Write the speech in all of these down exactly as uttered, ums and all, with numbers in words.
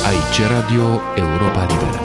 Aici Radio Europa Liberă.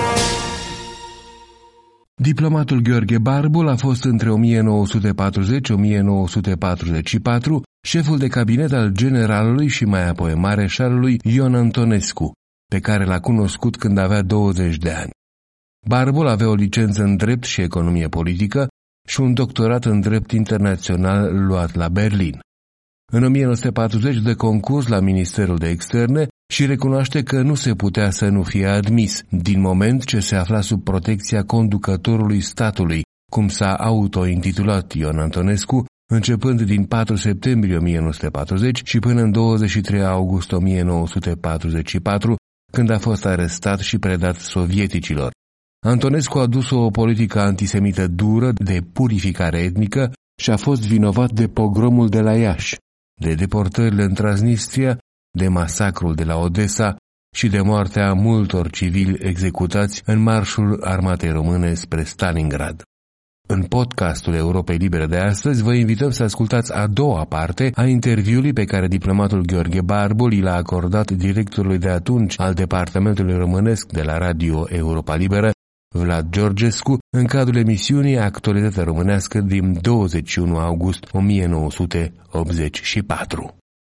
Diplomatul Gheorghe Barbul a fost între o mie nouă sute patruzeci - o mie nouă sute patruzeci și patru șeful de cabinet al generalului și mai apoi mareșalului Ion Antonescu, pe care l-a cunoscut când avea douăzeci de ani. Barbul avea o licență în drept și economie politică și un doctorat în drept internațional luat la Berlin. În o mie nouă sute patruzeci dă concurs la Ministerul de Externe și recunoaște că nu se putea să nu fie admis, din moment ce se afla sub protecția conducătorului statului, cum s-a autointitulat Ion Antonescu, începând din patru septembrie o mie nouă sute patruzeci și până în douăzeci și trei august o mie nouă sute patruzeci și patru, când a fost arestat și predat sovieticilor. Antonescu a dus o politică antisemită dură de purificare etnică și a fost vinovat de pogromul de la Iași, de deportările în Transnistria, de masacrul de la Odessa și de moartea multor civili executați în marșul armatei române spre Stalingrad. În podcastul Europei Libere de astăzi vă invităm să ascultați a doua parte a interviului pe care diplomatul Gheorghe Barbul l-a acordat directorului de atunci al Departamentului Românesc de la Radio Europa Liberă, Vlad Georgescu, în cadrul emisiunii Actualitatea Românească din douăzeci și unu august o mie nouă sute optzeci și patru.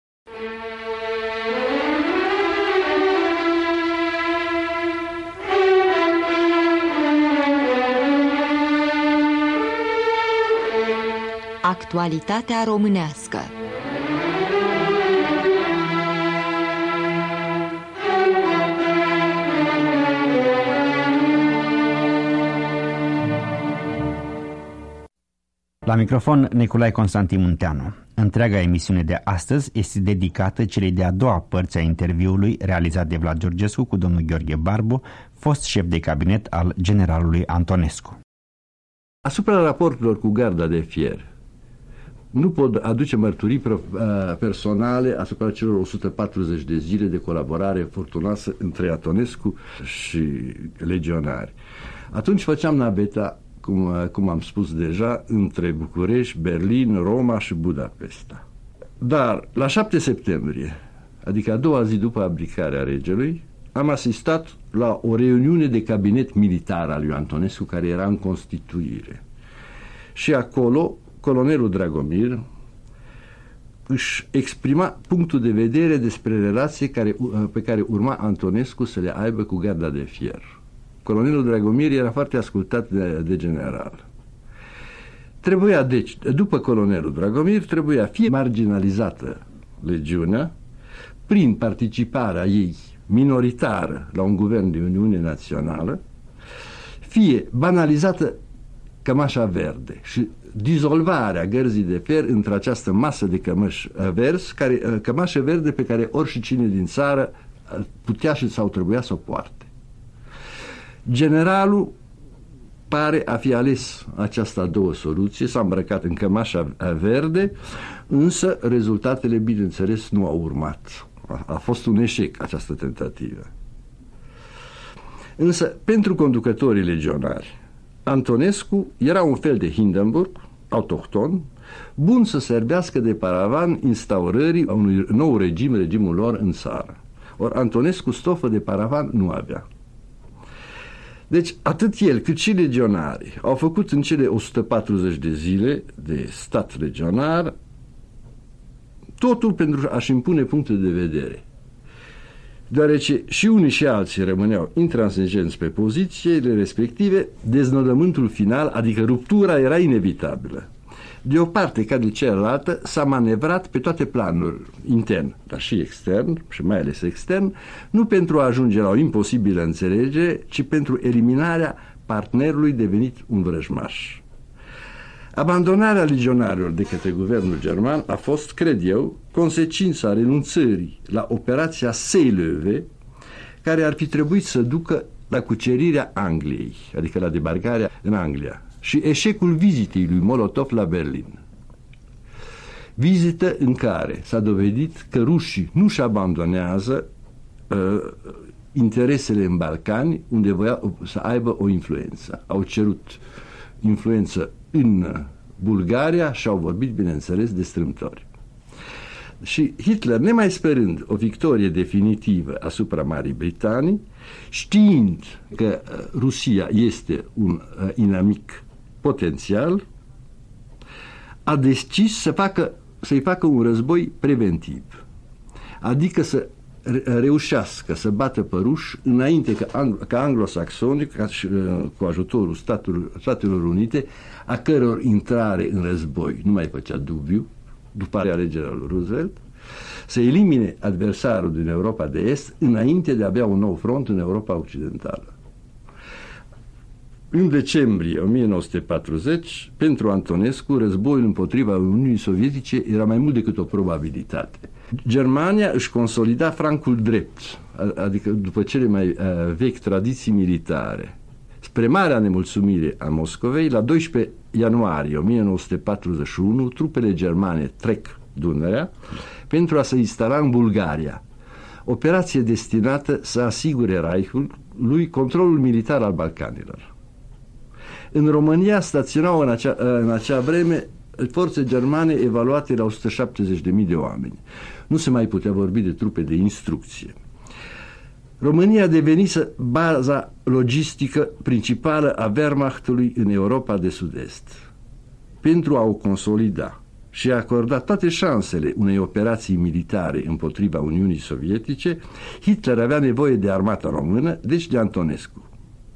Actualitatea românească. La microfon, Nicolae Constantin Munteanu. Întreaga emisiune de astăzi este dedicată celei de-a doua părți a interviului realizat de Vlad Georgescu cu domnul Gheorghe Barbu, fost șef de cabinet al generalului Antonescu. Asupra raporturilor cu Garda de Fier, nu pot aduce mărturii personale asupra celor o sută patruzeci de zile de colaborare furtunoasă între Antonescu și legionari. Atunci făceam naveta, cum, cum am spus deja, între București, Berlin, Roma și Budapesta. Dar la șapte septembrie, adică a doua zi după abdicarea regelui, am asistat la o reuniune de cabinet militar al lui Antonescu, care era în constituire. Și acolo colonelul Dragomir își exprima punctul de vedere despre relații care, pe care urma Antonescu să le aibă cu Garda de Fier. Colonelul Dragomir era foarte ascultat de, de general. Trebuia, deci, după colonelul Dragomir, trebuia fie marginalizată legiunea prin participarea ei minoritară la un guvern de Uniune Națională, fie banalizată cămașa verde și dizolvarea gărzii de fier între această masă de cămăși verzi, care, cămașă verde pe care oricine din țară putea și sau trebuia să o poarte. Generalul pare a fi ales această a doua soluție, s-a îmbrăcat în cămașa verde, însă rezultatele, bineînțeles, nu au urmat. A, a fost un eșec această tentativă. Însă, pentru conducătorii legionari, Antonescu era un fel de Hindenburg, autohton, bun să servească de paravan instaurării a unui nou regim, regimul lor în țară. Ori Antonescu stofă de paravan nu avea. Deci, atât el cât și legionarii au făcut în cele o sută patruzeci de zile de stat legionar totul pentru a-și impune punctul de vedere. Deoarece și unii și alții rămâneau intransigenți pe pozițiile respective, deznodământul final, adică ruptura, era inevitabilă. De o parte ca de cealaltă s-a manevrat pe toate planurile, intern, dar și extern, și mai ales extern, nu pentru a ajunge la o imposibilă înțelegere, ci pentru eliminarea partenerului devenit un vrăjmaș. Abandonarea legionarilor de către guvernul german a fost, cred eu, consecința renunțării la operația Seelöwe, care ar fi trebuit să ducă la cucerirea Angliei, adică la debarcarea în Anglia, și eșecul vizitei lui Molotov la Berlin. Vizită în care s-a dovedit că rușii nu-și abandonează uh, interesele în Balcani, unde voiau să aibă o influență. Au cerut influență în Bulgaria și au vorbit, bineînțeles, de strâmtori. Și Hitler, nemai sperând o victorie definitivă asupra Marii Britanii, știind că Rusia este un inamic potențial, a decis să facă, să-i facă un război preventiv. Adică să reușească să bată pe ruși înainte ca, anglo- ca anglosaxonii, ca și, cu ajutorul Statelor, Statelor Unite, a căror intrare în război nu mai făcea dubiu, după alegerea lui Roosevelt, să elimine adversarul din Europa de Est înainte de a avea un nou front în Europa Occidentală. În decembrie o mie nouă sute patruzeci, pentru Antonescu, războiul împotriva Uniunii Sovietice era mai mult decât o probabilitate. Germania își consolida francul drept, adică după cele mai uh, vechi tradiții militare. Spre marea nemulțumire a Moscovei, la doisprezece ianuarie o mie nouă sute patruzeci și unu, trupele germane trec Dunărea pentru a se instala în Bulgaria. Operație destinată să asigure Reichului controlul militar al Balcanilor. În România staționau în acea, în acea vreme forțe germane evaluate la o sută șaptezeci de mii de oameni. Nu se mai putea vorbi de trupe de instrucție. România devenise baza logistică principală a Wehrmachtului în Europa de Sud-Est. Pentru a o consolida și a acorda toate șansele unei operații militare împotriva Uniunii Sovietice, Hitler avea nevoie de armata română, deci de Antonescu.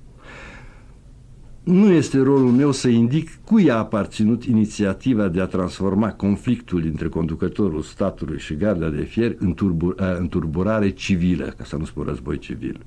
Nu este rolul meu să indic cui a aparținut inițiativa de a transforma conflictul dintre conducătorul statului și Garda de Fier în, turbur, în turburare civilă, ca să nu spun război civil.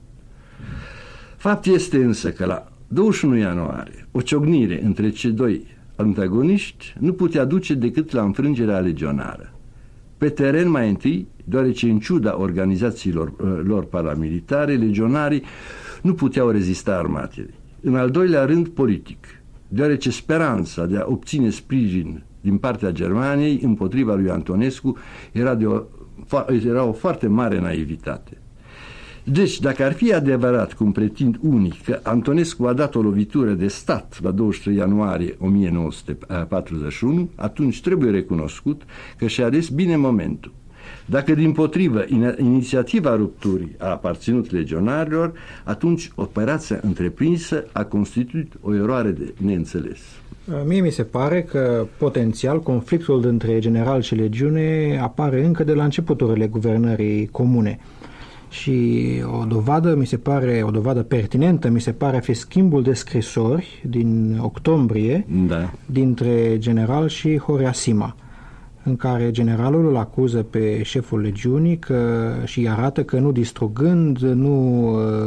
Fapt este însă că la douăzeci și unu ianuarie o ciocnire între cei doi antagoniști nu putea duce decât la înfrângerea legionară. Pe teren mai întâi, deoarece în ciuda organizațiilor lor paramilitare, legionarii nu puteau rezista armatei. În al doilea rând, politic, deoarece speranța de a obține sprijin din partea Germaniei împotriva lui Antonescu era, de o, era o foarte mare naivitate. Deci, dacă ar fi adevărat, cum pretind unii, că Antonescu a dat o lovitură de stat la douăzeci și trei ianuarie o mie nouă sute patruzeci și unu, atunci trebuie recunoscut că și-a ales bine momentul. Dacă, dimpotrivă, inițiativa rupturii a aparținut legionarilor, atunci operația întreprinsă a constituit o eroare de neînțeles. Mie mi se pare că, potențial, conflictul dintre general și legiune apare încă de la începuturile guvernării comune. Și o dovadă, mi se pare, o dovadă pertinentă, mi se pare a fi schimbul de scrisori din octombrie, da, dintre general și Horea Sima, în care generalul îl acuză pe șeful legiunii că, și arată că nu distrugând, nu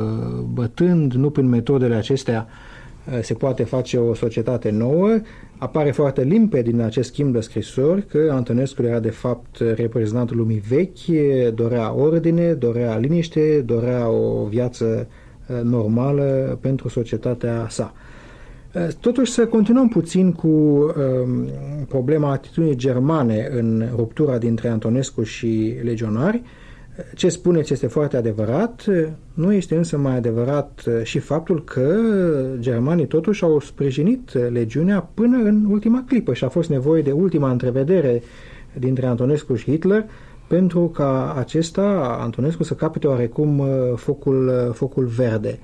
bătând, nu prin metodele acestea se poate face o societate nouă. Apare foarte limpede din acest schimb de scrisori că Antonescu era de fapt reprezentantul lumii vechi, dorea ordine, dorea liniște, dorea o viață normală pentru societatea sa. Totuși, să continuăm puțin cu um, problema atitudinii germane în ruptura dintre Antonescu și legionari. Ce spuneți este foarte adevărat, nu este însă mai adevărat și faptul că germanii totuși au sprijinit legiunea până în ultima clipă și a fost nevoie de ultima întrevedere dintre Antonescu și Hitler pentru ca acesta, Antonescu, să capete oarecum focul, focul verde.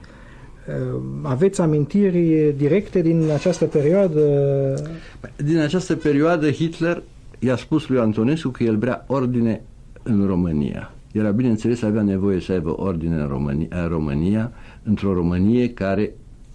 Aveți amintiri directe din această perioadă? Din această perioadă Hitler i-a spus lui Antonescu că el vrea ordine în România. Era, bineînțeles, avea nevoie să aibă ordine în România, în România într-o Românie care,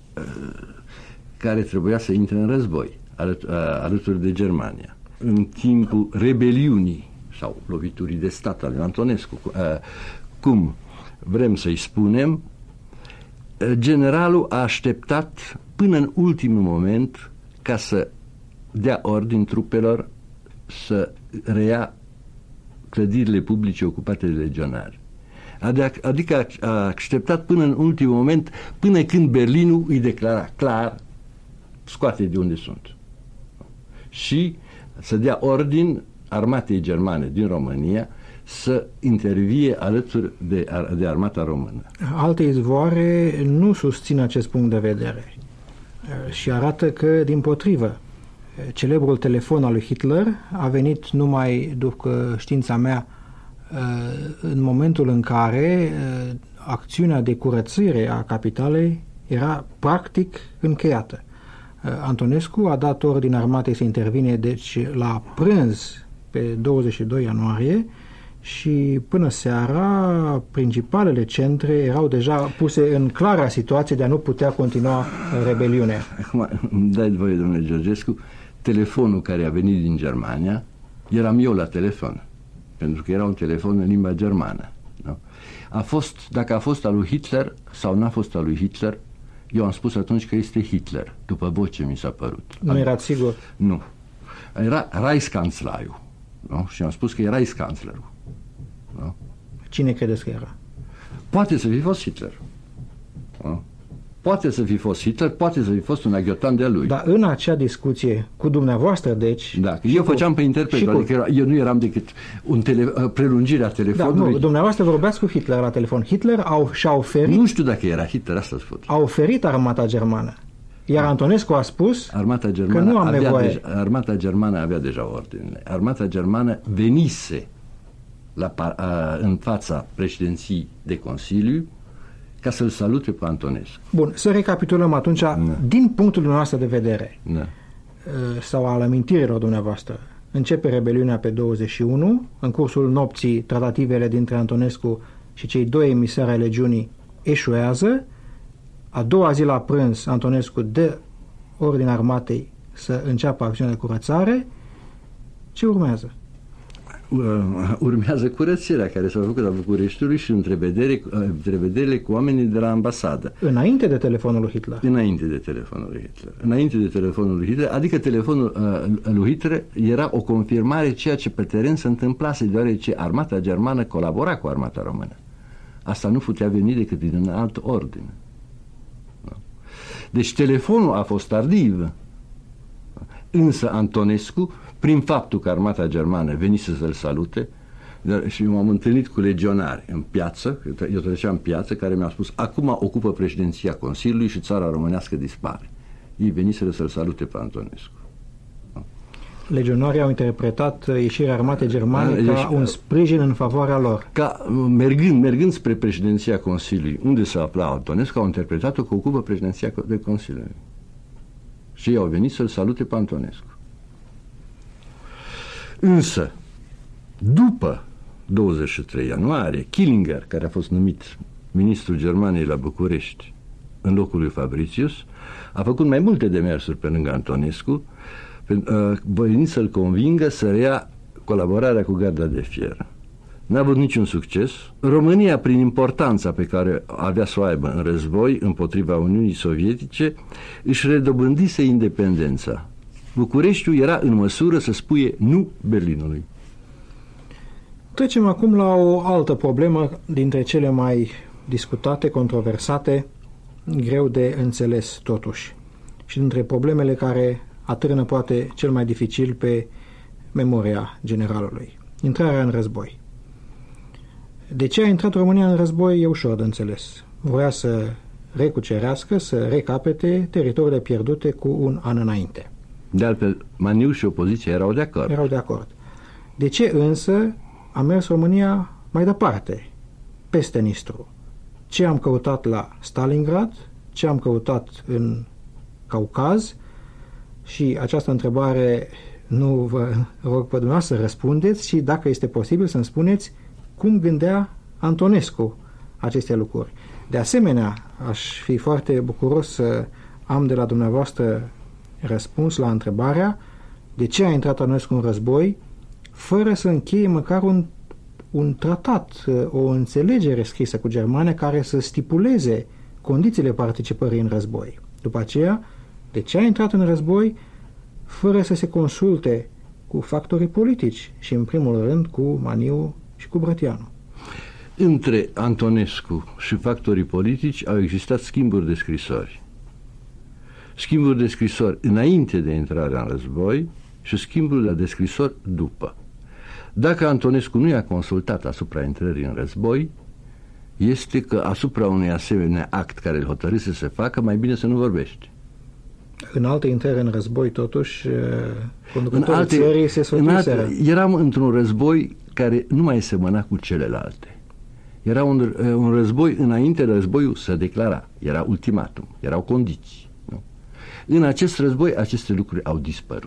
care trebuia să intre în război alături de Germania. În timpul rebeliunii sau loviturii de stat al lui Antonescu, cum vrem să-i spunem, generalul a așteptat până în ultimul moment ca să dea ordin trupelor să reia clădirile publice ocupate de legionari. Adică a așteptat până în ultimul moment, până când Berlinul îi declara clar, scoate de unde sunt. Și să dea ordin armatei germane din România să intervie alături de, de armata română. Alte izvoare nu susțin acest punct de vedere și arată că, dimpotrivă, celebrul telefon al lui Hitler a venit numai, după știința mea, în momentul în care acțiunea de curățire a capitalei era practic încheiată. Antonescu a dat ordin armatei să intervine, deci la prânz pe douăzeci și doi ianuarie, și până seara principalele centre erau deja puse în clara situație de a nu putea continua rebeliunea. Acum, îmi dai voie, domnule Georgescu, telefonul care a venit din Germania, eram eu la telefon, pentru că era un telefon în limba germană. Nu? A fost, dacă a fost al lui Hitler sau n-a fost al lui Hitler, eu am spus atunci că este Hitler, după voce mi s-a părut. Nu erați sigur? Nu. Era Reichskanzlerul. Nu? Și am spus că era Reichskanzlerul. Nu? Cine credeți că era? Poate să fi fost Hitler. Nu? Poate să fi fost Hitler, poate să fi fost un aghiotant de-a lui. Dar în acea discuție cu dumneavoastră, deci... Da, eu cu, făceam pe interpret, adică era, eu nu eram decât un tele, prelungire a telefonului. Da, nu, dumneavoastră vorbeați cu Hitler la telefon. Hitler au, și-a oferit... Nu știu dacă era Hitler, asta spun. A oferit armata germană. Iar Antonescu a spus armata germană că nu am avea nevoie. Deja, armata germană avea deja ordinele. Armata germană venise la, a, în fața președinției de Consiliu ca să-l salute pe Antonescu. Bun, să recapitulăm atunci, da. Din punctul dumneavoastră de vedere, da. sau al amintirilor dumneavoastră. Începe rebeliunea pe douăzeci și unu, în cursul nopții tratativele dintre Antonescu și cei doi emisari ai legiunii eșuează. A doua zi la prânz, Antonescu dă ordine armatei să înceapă acțiunea de curățare. Ce urmează? Urmează curățirea care s-a făcut la Bucureștiului și întrevederile întrevederile cu oamenii de la ambasadă. Înainte de telefonul lui Hitler. Înainte de telefonul lui Hitler. Înainte de telefonul lui Hitler, adică telefonul uh, lui Hitler era o confirmare ceea ce pe teren se întâmplase, deoarece armata germană colabora cu armata română. Asta nu putea veni decât din un alt ordine. Deci telefonul a fost tardiv. Însă Antonescu, prin faptul că armata germană venise să-l salute, și m-am întâlnit cu legionari în piață, eu treceam în piață, care mi-au spus, acum ocupă președinția Consiliului și țara românească dispare. Ei veniseră să-l salute pe Antonescu. Legionarii au interpretat ieșirea armatei germane ca Ești, un sprijin în favoarea lor. Ca, mergând, mergând spre președinția Consiliului, unde se afla Antonescu, au interpretat-o că ocupă președinția de Consiliu. Și ei au venit să-l salute pe Antonescu. Însă, după douăzeci și trei ianuarie, Killinger, care a fost numit ministrul Germaniei la București în locul lui Fabricius, a făcut mai multe demersuri pe lângă Antonescu, voind să-l convingă să reia colaborarea cu Garda de Fier. N-a avut niciun succes. România, prin importanța pe care avea să o aibă în război împotriva Uniunii Sovietice, își redobândise independența. Bucureștiul era în măsură să spuie nu Berlinului. Trecem acum la o altă problemă dintre cele mai discutate, controversate, greu de înțeles totuși, și dintre problemele care atârnă poate cel mai dificil pe memoria generalului: intrarea în război. De ce a intrat România în război e ușor de înțeles. Voia să recucerească, să recapete teritoriile pierdute cu un an înainte. De altfel, Maniu și opoziția erau de acord. Erau de acord. De ce însă a mers România mai departe, peste Nistru? Ce am căutat la Stalingrad? Ce am căutat în Caucaz? Și această întrebare nu vă rog pe dumneavoastră să răspundeți, și dacă este posibil să-mi spuneți cum gândea Antonescu aceste lucruri. De asemenea, aș fi foarte bucuros să am de la dumneavoastră răspuns la întrebarea de ce a intrat Antonescu în război fără să încheie măcar un, un tratat, o înțelegere scrisă cu Germania care să stipuleze condițiile participării în război. După aceea, de ce a intrat în război fără să se consulte cu factorii politici și, în primul rând, cu Maniu și cu Brătianu? Între Antonescu și factorii politici au existat schimburi de scrisori. Schimburi de scrisori înainte de intrarea în război și schimburi de scrisori după. Dacă Antonescu nu i-a consultat asupra intrării în război, este că asupra unui asemenea act care îl hotărâse să se facă, mai bine să nu vorbești. în alte intrări în război, totuși, conducătorii în alte, țării se sfătuiseră. Eram într-un război care nu mai semăna cu celelalte. Era un, un război, înainte de războiul se declara, era ultimatum, erau condiții. Nu? În acest război, aceste lucruri au dispărut.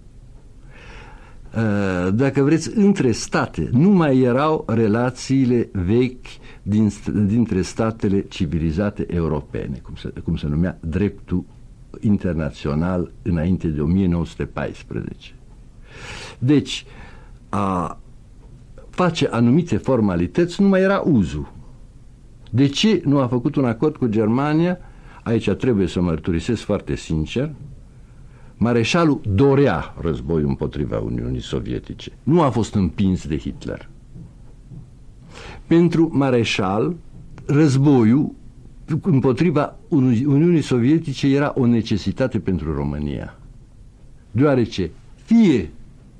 Dacă vreți, între state nu mai erau relațiile vechi din, dintre statele civilizate europene, cum se, cum se numea dreptul internațional înainte de o mie nouă sute paisprezece. Deci, a face anumite formalități nu mai era uzul. De ce nu a făcut un acord cu Germania? Aici trebuie să mărturisesc foarte sincer. Mareșalul dorea războiul împotriva Uniunii Sovietice. Nu a fost împins de Hitler. Pentru Mareșal, războiul împotriva Uniunii Sovietice era o necesitate pentru România. Deoarece fie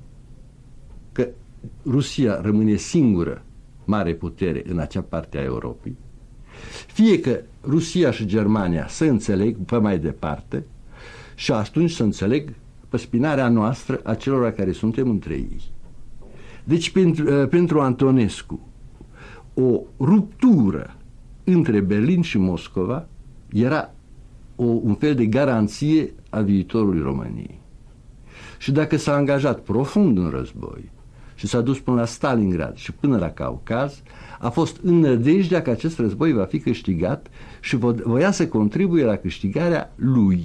că Rusia rămâne singură mare putere în acea parte a Europei, fie că Rusia și Germania se înțeleg pe mai departe și atunci să înțeleg pe spinarea noastră a celor care suntem între ei. Deci pentru, pentru Antonescu o ruptură între Berlin și Moscova era o, un fel de garanție a viitorului României. Și dacă s-a angajat profund în război și s-a dus până la Stalingrad și până la Caucaz, a fost în nădejdea că acest război va fi câștigat și voia să contribuie la câștigarea lui.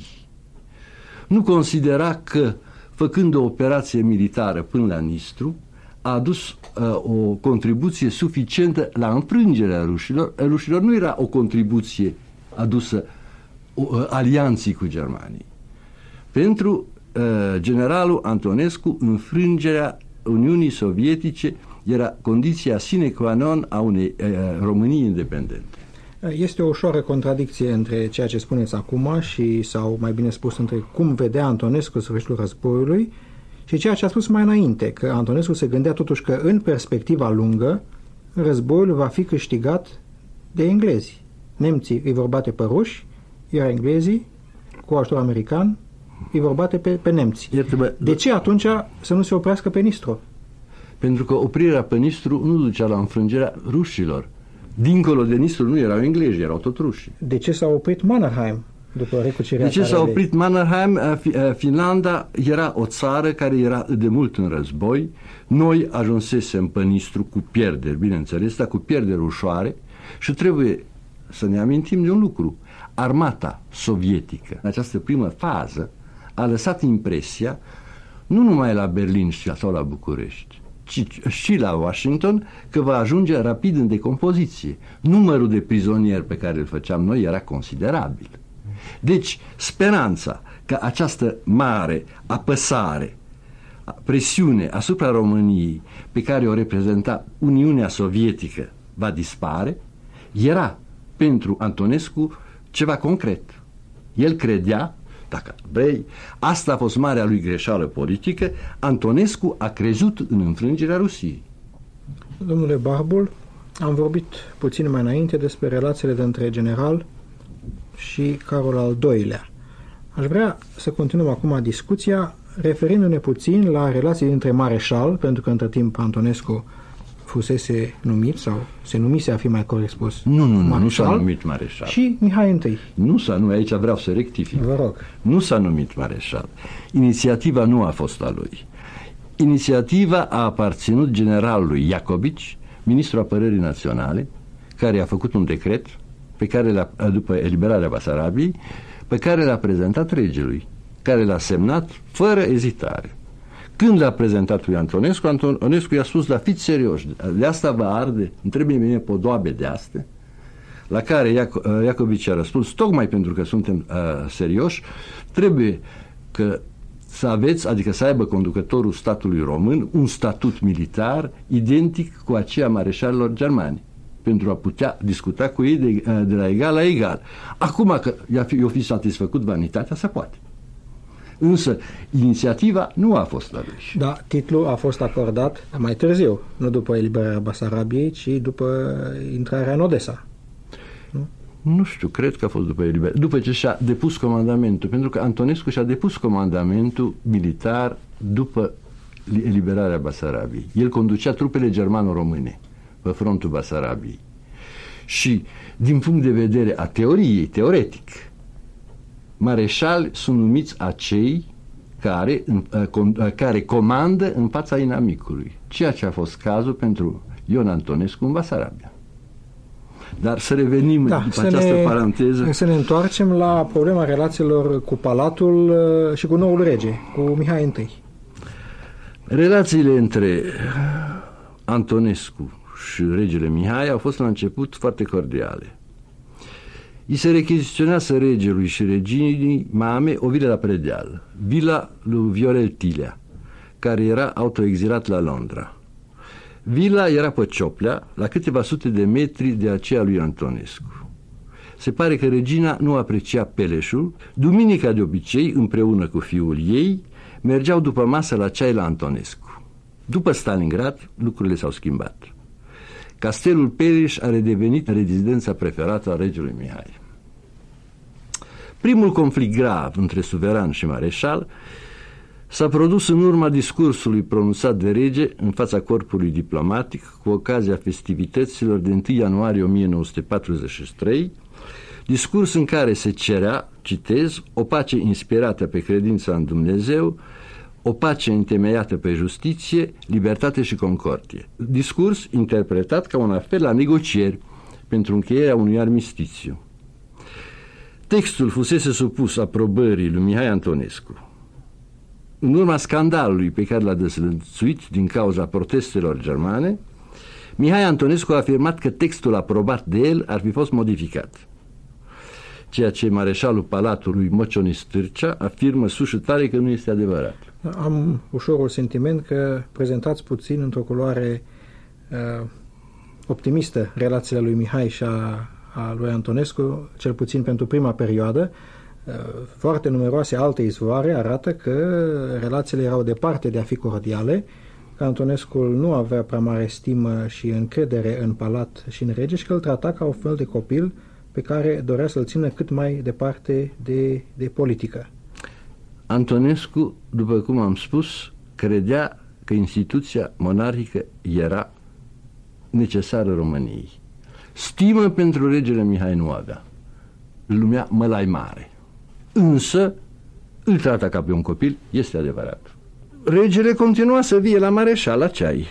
Nu considera că, făcând o operație militară până la Nistru, a adus uh, o contribuție suficientă la înfrângerea rușilor. Rușilor nu era o contribuție adusă uh, alianții cu germanii. Pentru uh, generalul Antonescu, înfrângerea Uniunii Sovietice era condiția sine qua non a unei uh, Românii independente. Este o ușoară contradicție între ceea ce spuneți acum și, sau mai bine spus, între cum vedea Antonescu sfârșitul războiului și ceea ce a spus mai înainte, că Antonescu se gândea totuși că în perspectiva lungă războiul va fi câștigat de englezi. Nemții îi vor bate pe ruși, iar englezii, cu ajutor american, îi vor bate pe, pe nemți. Iată, de ce atunci să nu se oprească pe Nistru? Pentru că oprirea pe Nistru nu ducea la înfrângerea rușilor. Dincolo de Nistru nu erau englezi, erau tot ruși. De ce s-a oprit Mannerheim după recucerirea? De ce s-a oprit Mannerheim? Finlanda era o țară care era de mult în război. Noi ajunsesem pe Nistru cu pierderi, bineînțeles, dar cu pierderi ușoare și trebuie să ne amintim de un lucru. Armata sovietică, în această primă fază, a lăsat impresia nu numai la Berlin sau la București, ci și la Washington, că va ajunge rapid în decompoziție. Numărul de prizonieri pe care îl făceam noi era considerabil. Deci, speranța că această mare apăsare, presiune asupra României pe care o reprezenta Uniunea Sovietică va dispare, era pentru Antonescu ceva concret. El credea, dacă vrei, asta a fost marea lui greșeală politică, Antonescu a crezut în înfrângerea Rusiei. Domnule Barbul, am vorbit puțin mai înainte despre relațiile dintre general și Carol al doilea. Aș vrea să continuăm acum discuția referindu-ne puțin la relații dintre mareșal, pentru că între timp Antonescu fusese numit, sau se numise, a fi mai corect spus, Nu, nu, nu, nu s-a numit mareșal. Și Mihai I. Nu s-a numit, aici vreau să rectific. Vă rog. Nu s-a numit mareșal. Inițiativa nu a fost a lui. Inițiativa a aparținut generalului Iacobici, ministrul apărării naționale, care a făcut un decret pe care l-a, după eliberarea Basarabiei, pe care l-a prezentat regelui, care l-a semnat fără ezitare. Când l-a prezentat lui Antonescu, Antonescu i-a spus: da, fiți serioși, de asta vă arde, îmi trebuie mie podoabe de astea. La care Iaco- Iacobici a răspuns: tocmai pentru că suntem uh, serioși, trebuie că să aveți, adică să aibă conducătorul statului român un statut militar identic cu aceea mareșalilor germani, pentru a putea discuta cu ei de, de la egal la egal. Acum că i-a fi, i-a fi satisfăcut vanitatea, se poate. Însă inițiativa nu a fost la lui. Da, titlul a fost acordat mai târziu, nu după eliberarea Basarabiei, ci după intrarea în Odessa. Nu? Nu știu, cred că a fost după eliberare, după ce și-a depus comandamentul, pentru că Antonescu și-a depus comandamentul militar după eliberarea Basarabiei. El conducea trupele germano-române pe frontul Basarabiei. Și, din punct de vedere a teoriei, teoretic, mareșali sunt numiți acei care, care comandă în fața inamicului, ceea ce a fost cazul pentru Ion Antonescu în Basarabia. Dar să revenim da, după să această ne, paranteză. Să ne întoarcem la problema relațiilor cu Palatul și cu noul rege, cu Mihai întâi. Relațiile între Antonescu și regele Mihai au fost la început foarte cordiale. I se rechiziționează regelui și reginii mame o vilă la Predeal, vila lui Viorel Tilea, care era autoexilat la Londra. Vila era pe Cioplea, la câteva sute de metri de aceea lui Antonescu. Se pare că regina nu aprecia peleșul. Duminica, de obicei, împreună cu fiul ei, mergeau după masă la ceai la Antonescu. După Stalingrad, lucrurile s-au schimbat. Castelul Peleș a redevenit rezidența preferată a regelui Mihai. Primul conflict grav între suveran și mareșal s-a produs în urma discursului pronunțat de rege în fața corpului diplomatic cu ocazia festivităților de întâi ianuarie o mie nouă sute patruzeci și trei, discurs în care se cerea, citez, o pace inspirată pe credința în Dumnezeu, o pace întemeiată pe justiție, libertate și concordie. Discurs interpretat ca un apel la negocieri pentru încheierea unui armistițiu. Textul fusese supus aprobării lui Mihai Antonescu. În urma scandalului pe care l-a dezlănțuit din cauza protestelor germane, Mihai Antonescu a afirmat că textul aprobat de el ar fi fost modificat, ceea ce mareșalul Palatului Mocioni Stârcea afirmă sus și tare că nu este adevărat. Am ușorul sentiment că prezentați puțin într-o culoare uh, optimistă relațiile lui Mihai și a, a lui Antonescu, cel puțin pentru prima perioadă. Uh, foarte numeroase alte izvoare arată că relațiile erau departe de a fi cordiale, că Antonescu nu avea prea mare stimă și încredere în palat și în rege și că îl trata ca un fel de copil pe care dorea să-l țină cât mai departe de, de politică. Antonescu, după cum am spus, credea că instituția monarhică era necesară României. Stimă pentru regele Mihai nu avea. Îl numea mălai mare. Însă îl trata ca pe un copil, este adevărat. Regele continua să vie la mareșal la ceai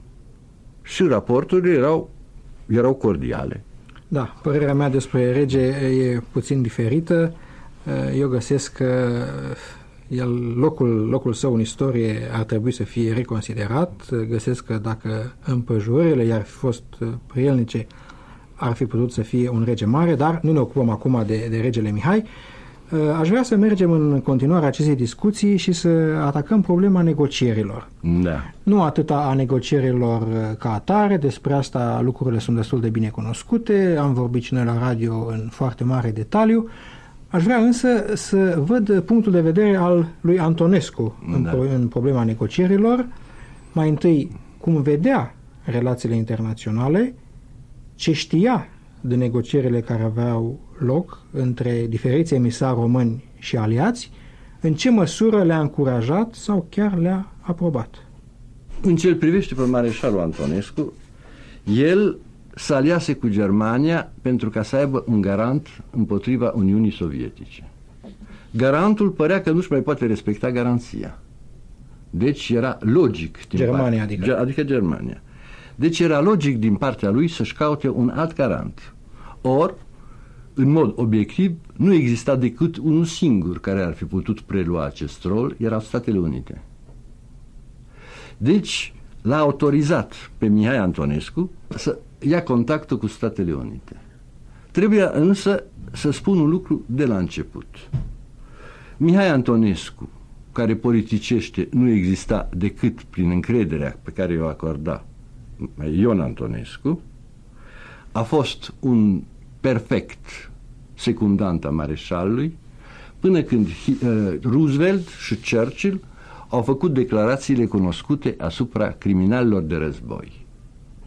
și raporturile erau, erau cordiale. Da, părerea mea despre rege e puțin diferită. Eu găsesc că el, locul, locul său în istorie ar trebui să fie reconsiderat. Găsesc că dacă împrejurările i-ar fi fost prielnice, ar fi putut să fie un rege mare, dar nu ne ocupăm acum de, de regele Mihai. Aș vrea să mergem în continuare acestei discuții și să atacăm problema negocierilor. Da. Nu atâta a negocierilor ca atare, despre asta lucrurile sunt destul de bine cunoscute, am vorbit și noi la radio în foarte mare detaliu. Aș vrea însă să văd punctul de vedere al lui Antonescu da. în, în problema negocierilor. Mai întâi, cum vedea relațiile internaționale, ce știa de negocierile care aveau loc între diferiți emisari români și aliați, în ce măsură le-a încurajat sau chiar le-a aprobat. În ce îl privește pe mareșalul Antonescu, el se aliase cu Germania pentru ca să aibă un garant împotriva Uniunii Sovietice. Garantul părea că nu-și mai poate respecta garanția. Deci era logic din Germania, partea, adică. adică Germania. Deci era logic din partea lui să-și caute un alt garant. Or, în mod obiectiv, nu exista decât unul singur care ar fi putut prelua acest rol, erau Statele Unite. Deci, l-a autorizat pe Mihai Antonescu să ia contactul cu Statele Unite. Trebuie însă să spun un lucru de la început. Mihai Antonescu, care politicește nu exista decât prin încrederea pe care o acorda Ion Antonescu, a fost un perfect secundant a mareșalului, până când uh, Roosevelt și Churchill au făcut declarațiile cunoscute asupra criminalilor de război.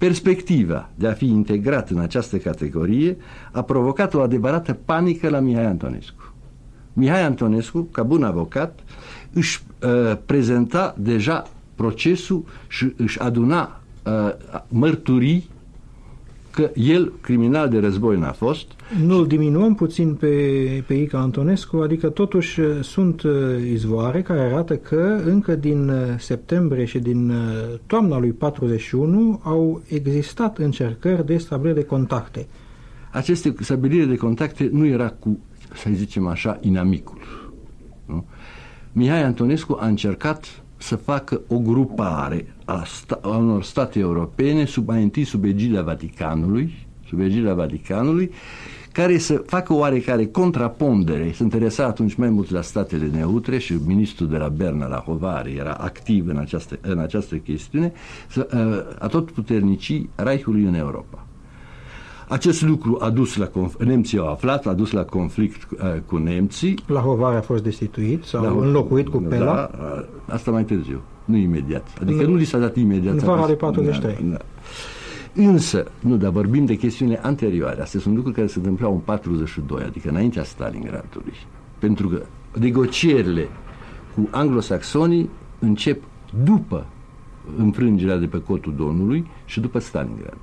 Perspectiva de a fi integrat în această categorie a provocat o adevărată panică la Mihai Antonescu. Mihai Antonescu, ca bun avocat, își uh, prezenta deja procesul și își aduna uh, mărturii că el, criminal de război, n-a fost. Nu-l diminuăm puțin pe, pe Ica Antonescu, adică totuși sunt izvoare care arată că încă din septembrie și din toamna lui patruzeci și unu au existat încercări de stabilire de contacte. Aceste stabilire de contacte nu era cu, să zicem așa, inamicul. Nu? Mihai Antonescu a încercat să facă o grupare a, sta, a unor state europene, sub, mai întâi sub egida Vaticanului, sub egida Vaticanului, care să facă oarecare contrapondere. Se interesa atunci mai mult la statele neutre și ministrul de la Berna, la Hovare, era activ în această, în această chestiune, să atotputernici Reichului în Europa. Acest lucru a dus la nemții au aflat, a dus la conflict uh, cu nemții. La Hovare a fost destituit sau la, înlocuit cu Pela? Da, asta mai târziu, nu imediat. Adică în, nu li s-a dat imediat. În vara de patruzeci și trei. Da, da. Însă, nu, dar vorbim de chestiune anterioare. Astea sunt lucruri care se întâmplau în patruzeci și doi, adică înaintea Stalingradului. Pentru că negocierile cu anglosaxonii încep după înfrângerea de pe Cotul Donului și după Stalingrad.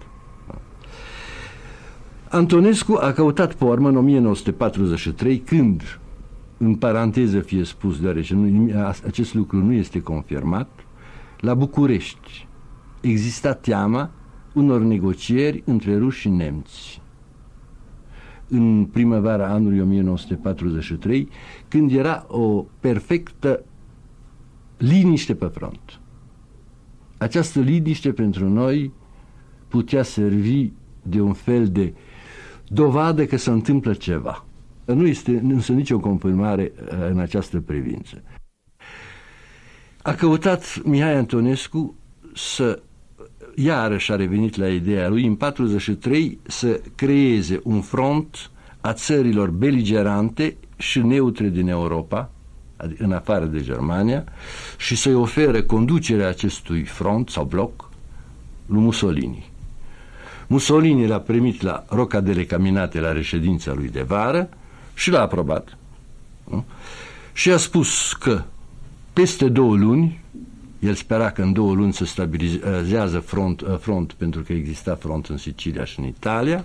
Antonescu a căutat pe urmă în o mie nouă sute patruzeci și trei, când, în paranteză fie spus, deoarece nu, acest lucru nu este confirmat, la București exista teama unor negocieri între ruși și nemți în primăvara anului o mie nouă sute patruzeci și trei, când era o perfectă liniște pe front. Această liniște pentru noi putea servi de un fel de dovadă că se întâmplă ceva. Nu este însă nicio confirmare în această privință. A căutat Mihai Antonescu să, iarăși a revenit la ideea lui, în patruzeci și trei să creeze un front a țărilor beligerante și neutre din Europa, în afară de Germania, și să-i ofere conducerea acestui front sau bloc lui Mussolini. Mussolini l-a primit la Rocca delle Caminate, la reședința lui de vară, și l-a aprobat. Nu? Și a spus că peste două luni, el spera că în două luni se stabilizează front, front, pentru că exista front în Sicilia și în Italia,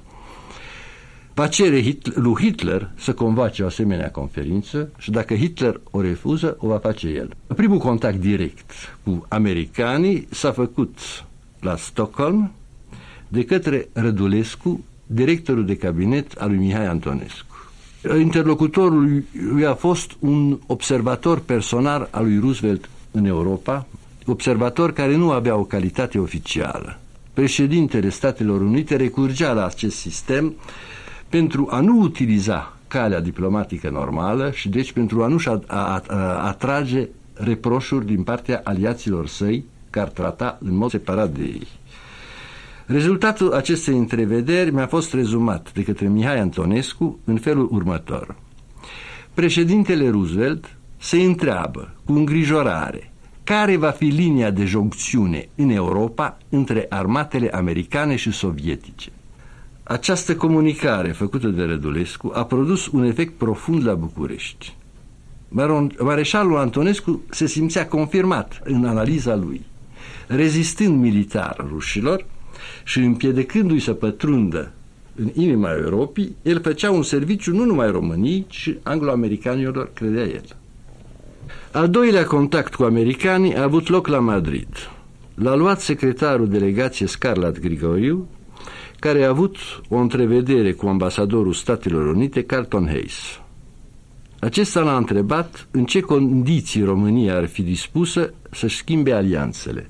va cere Hitler, lui Hitler să convoace o asemenea conferință și dacă Hitler o refuză, o va face el. Primul contact direct cu americanii s-a făcut la Stockholm de către Rădulescu, directorul de cabinet al lui Mihai Antonescu. Interlocutorul lui a fost un observator personal al lui Roosevelt în Europa, observator care nu avea o calitate oficială. Președintele Statelor Unite recurgea la acest sistem pentru a nu utiliza calea diplomatică normală și deci pentru a nu-și atrage reproșuri din partea aliaților săi care trata în mod separat de ei. Rezultatul acestei întrevederi mi-a fost rezumat de către Mihai Antonescu în felul următor. Președintele Roosevelt se întreabă cu îngrijorare care va fi linia de joncțiune în Europa între armatele americane și sovietice. Această comunicare făcută de Rădulescu a produs un efect profund la București. Mareșalul Antonescu se simțea confirmat în analiza lui, rezistând militar rușilor și împiedicându-i să pătrundă în inima Europei, el făcea un serviciu nu numai României, ci anglo-americanilor, credea el. Al doilea contact cu americanii a avut loc la Madrid. L-a luat secretarul delegației Scarlett Grigoriu, care a avut o întrevedere cu ambasadorul Statelor Unite, Carlton Hayes. Acesta l-a întrebat în ce condiții România ar fi dispusă să-și schimbe alianțele.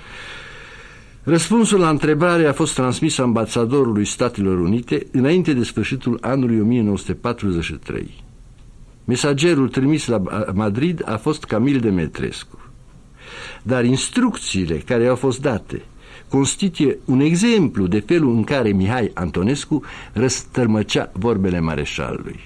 Răspunsul la întrebare a fost transmis ambasadorului Statelor Unite înainte de sfârșitul anului o mie nouă sute patruzeci și trei. Mesagerul trimis la Madrid a fost Camil Demetrescu. Dar instrucțiile care au fost date constituie un exemplu de felul în care Mihai Antonescu răstărmăcea vorbele mareșalului.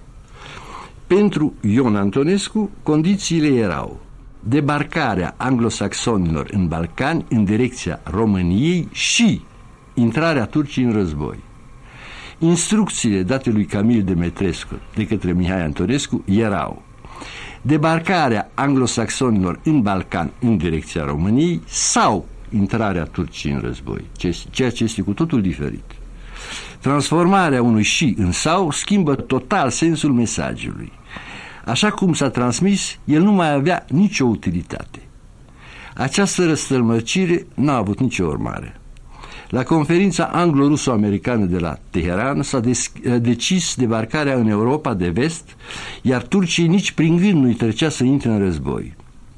Pentru Ion Antonescu, condițiile erau debarcarea anglosaxonilor în Balcani în direcția României și intrarea Turciei în război. Instrucțiile date lui Camil Demetrescu de către Mihai Antonescu erau debarcarea anglosaxonilor în Balcan în direcția României sau intrarea Turciei în război, ceea ce este cu totul diferit. Transformarea unui și în sau schimbă total sensul mesajului. Așa cum s-a transmis, el nu mai avea nicio utilitate. Această răstălmăcire n-a avut nicio urmare. La conferința anglo-ruso-americană de la Teheran s-a decis debarcarea în Europa de vest, iar Turciei nici prin gând nu-i trecea să intre în război.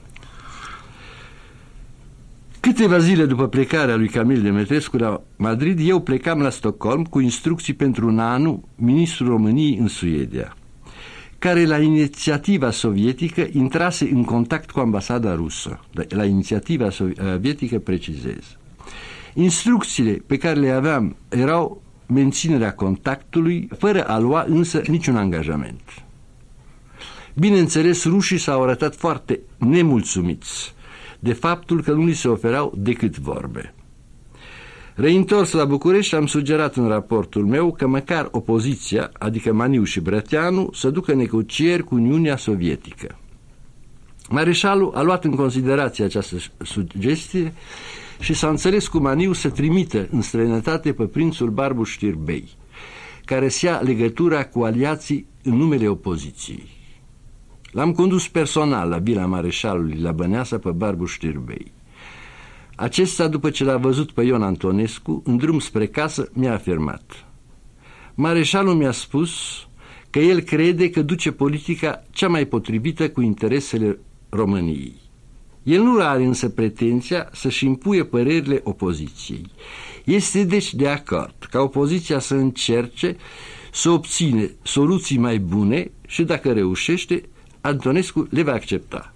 Câteva zile după plecarea lui Camil Demetrescu la Madrid, eu plecam la Stockholm cu instrucții pentru Nanu, ministrul României în Suedia, care la inițiativa sovietică intrase în contact cu ambasada rusă. La inițiativa sovietică, precizez. Instrucțiile pe care le aveam erau menținerea contactului, fără a lua însă niciun angajament. Bineînțeles, rușii s-au arătat foarte nemulțumiți de faptul că nu li se oferau decât vorbe. Reîntors la București, am sugerat în raportul meu că măcar opoziția, adică Maniu și Brăteanu, să ducă negocieri cu Uniunea Sovietică. Mareșalul a luat în considerație această sugestie și s-a înțeles cu Maniu să trimită în străinătate pe prințul Barbu Știrbei, care să ia legătura cu aliații în numele opoziției. L-am condus personal la vila Mareșalului la Băneasa pe Barbu Știrbei. Acesta, după ce l-a văzut pe Ion Antonescu, în drum spre casă, mi-a afirmat: Mareșalul mi-a spus că el crede că duce politica cea mai potrivită cu interesele României. El nu are însă pretenția să-și impuie părerile opoziției. Este deci de acord ca opoziția să încerce să obține soluții mai bune și, dacă reușește, Antonescu le va accepta.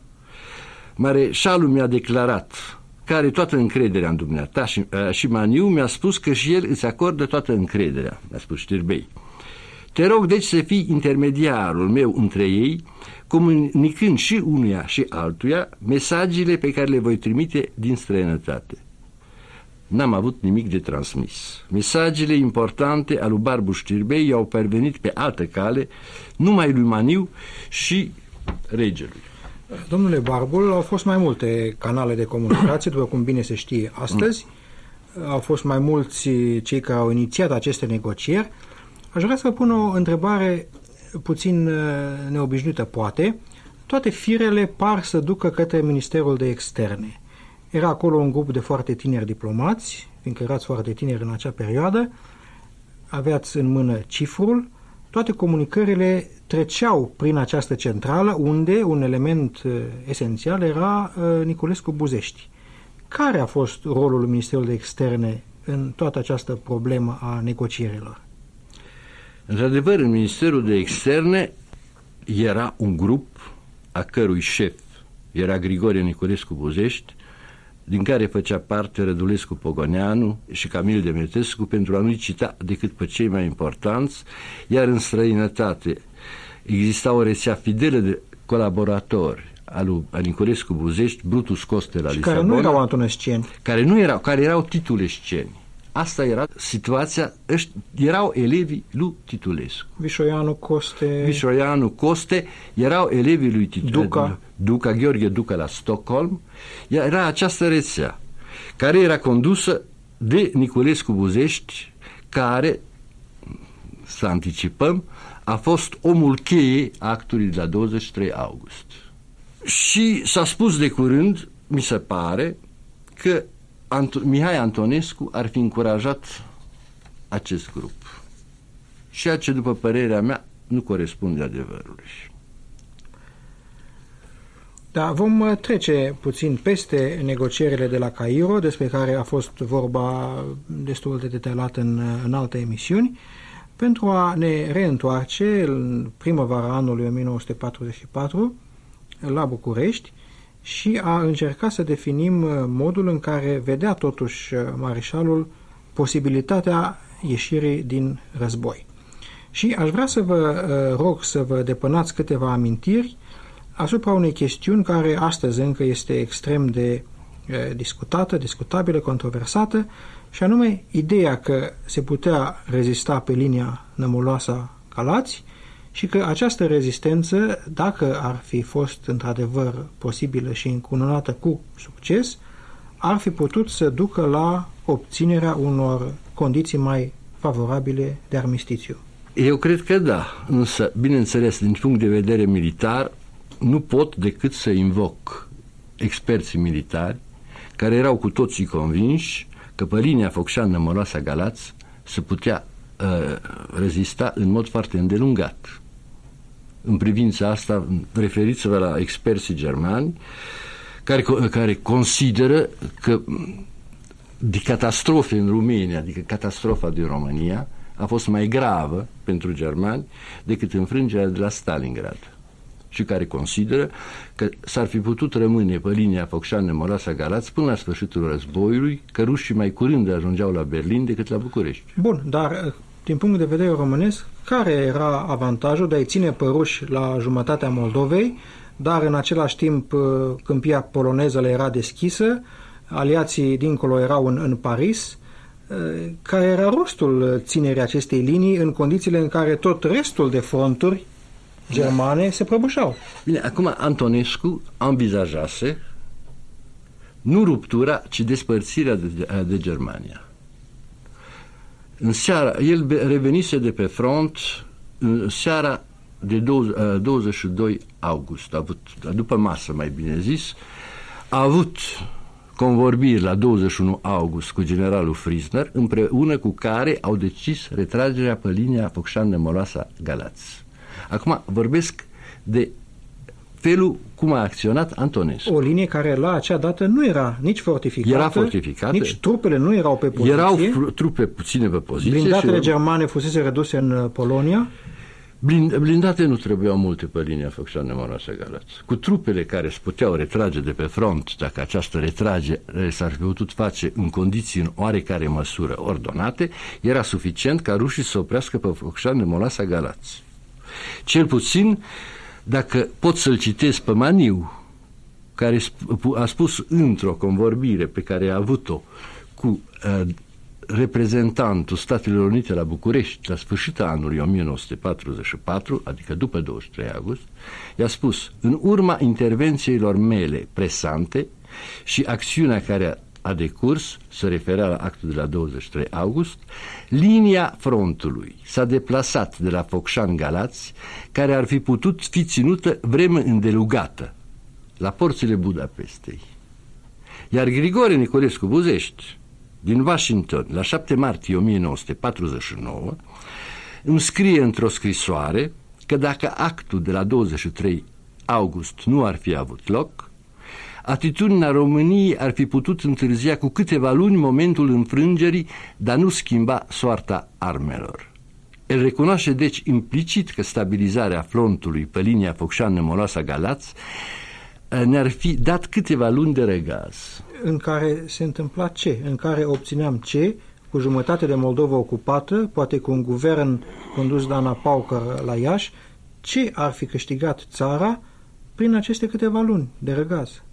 Mareșalul mi-a declarat că are toată încrederea în dumneata și, uh, și Maniu mi-a spus că și el îți acordă toată încrederea, mi-a spus Știrbei. Te rog deci să fii intermediarul meu între ei, comunicând și unuia și altuia mesajele pe care le voi trimite din străinătate. N-am avut nimic de transmis. Mesajele importante ale lui Barbu Știrbei i-au parvenit pe altă cale, numai lui Maniu și regelui. Domnule Barbul, au fost mai multe canale de comunicație, după cum bine se știe astăzi. Mm. Au fost mai mulți cei care au inițiat aceste negocieri. Aș vrea să vă pun o întrebare puțin neobișnuită, poate. Toate firele par să ducă către Ministerul de Externe. Era acolo un grup de foarte tineri diplomați, fiindcă erați foarte tineri în acea perioadă, aveați în mână cifrul, toate comunicările treceau prin această centrală, unde un element uh, esențial era uh, Niculescu Buzești. Care a fost rolul Ministerului de Externe în toată această problemă a negocierilor? Într-adevăr, în Ministerul de Externe era un grup a cărui șef era Grigore Niculescu Buzești, din care făcea parte Rădulescu Pogoneanu și Camil Demetrescu, pentru a nu-i cita decât pe cei mai importanți, iar în străinătate exista o rețea fidelă de colaboratori a lui Niculescu Buzești, Brutus Coste la Lisabona, care nu erau antonesceni. Care nu erau, care erau titulesceni. Asta era situația, ăștia erau elevii lui Titulescu. Vișoianu Coste. Vișoianu Coste erau elevii lui Titulescu. Duca. Duca, Gheorghe Duca la Stockholm. Era această rețea care era condusă de Niculescu Buzești, care, să anticipăm, a fost omul cheie a actului de la douăzeci și trei august. Și s-a spus de curând, mi se pare, că Ant- Mihai Antonescu ar fi încurajat acest grup. Ceea ce, după părerea mea, nu corespunde adevărului. Da, vom trece puțin peste negocierile de la Cairo, despre care a fost vorba destul de detaliat în, în alte emisiuni, pentru a ne reîntoarce în primăvara anului o mie nouă sute patruzeci și patru la București și a încerca să definim modul în care vedea totuși mareșalul posibilitatea ieșirii din război. Și aș vrea să vă rog să vă depănați câteva amintiri asupra unei chestiuni care astăzi încă este extrem de discutată, discutabilă, controversată, și anume ideea că se putea rezista pe linia Nămoloasa-Galați și că această rezistență, dacă ar fi fost într-adevăr posibilă și încununată cu succes, ar fi putut să ducă la obținerea unor condiții mai favorabile de armistițiu. Eu cred că da, însă, bineînțeles, din punct de vedere militar, nu pot decât să invoc experții militari care erau cu toții convinși că pe linia Focșani-Nămoloasa-Galați se putea uh, rezista în mod foarte îndelungat. În privința asta, referiți-vă la experții germani care, care consideră că de catastrofe în România, adică catastrofa din România, a fost mai gravă pentru germani decât înfrângerea de la Stalingrad, și care consideră că s-ar fi putut rămâne pe linia Focșani-Nămoloasa-Galați până la sfârșitul războiului, că rușii mai curând ajungeau la Berlin decât la București. Bun, dar din punct de vedere românesc, care era avantajul de a-i ține pe ruși la jumătatea Moldovei, dar în același timp câmpia poloneză le era deschisă, aliații dincolo erau în, în Paris? Care era rostul ținerii acestei linii în condițiile în care tot restul de fronturi germane se prăbușeau? Bine, acum Antonescu învizajase nu ruptura, ci despărțirea de, de Germania. În seara, el revenise de pe front în seara de douăzeci și doi august, a avut, după masă mai bine zis, a avut convorbiri la douăzeci și unu august cu generalul Friesner, împreună cu care au decis retragerea pe linia Focșani-Nămoloasa-Galați. Acum vorbesc de felul cum a acționat Antonescu. O linie care la acea dată nu era nici fortificată, era fortificată, nici trupele nu erau pe poziție. Erau trupe puține pe poziție. Blindatele și germane fusese reduse în Polonia. Blind, blindate nu trebuiau multe pe linia Focșani-Nămoloasa-Galați. Cu trupele care se puteau retrage de pe front, dacă această retragere s-ar fi putut face în condiții în oarecare măsură ordonate, era suficient ca rușii să oprească pe Focșani-Nămoloasa-Galați. Cel puțin, dacă pot să-l citesc pe Maniu, care a spus într-o convorbire pe care a avut-o cu uh, reprezentantul Statelor Unite la București la sfârșitul anului o mie nouă sute patruzeci și patru, adică după douăzeci și trei august, i-a spus: în urma intervențiilor mele presante și acțiunea care a decurs, se referea la actul de la douăzeci și trei august, linia frontului s-a deplasat de la Focșani-Galați, care ar fi putut fi ținută vreme îndelugată la porțile Budapestei. Iar Grigore Nicolescu Buzești, din Washington, la șapte martie o mie nouă sute patruzeci și nouă, îmi scrie într-o scrisoare că dacă actul de la douăzeci și trei august nu ar fi avut loc, atitudinea României ar fi putut întârzia cu câteva luni momentul înfrângerii, dar nu schimba soarta armelor. El recunoaște deci implicit că stabilizarea frontului pe linia Focșani-Nămoloasa-Galați ne-ar fi dat câteva luni de răgaz. În care se întâmpla ce? În care obțineam ce? Cu jumătate de Moldova ocupată, poate cu un guvern condus de Ana Paucăr la Iași, ce ar fi câștigat țara prin aceste câteva luni de răgaz?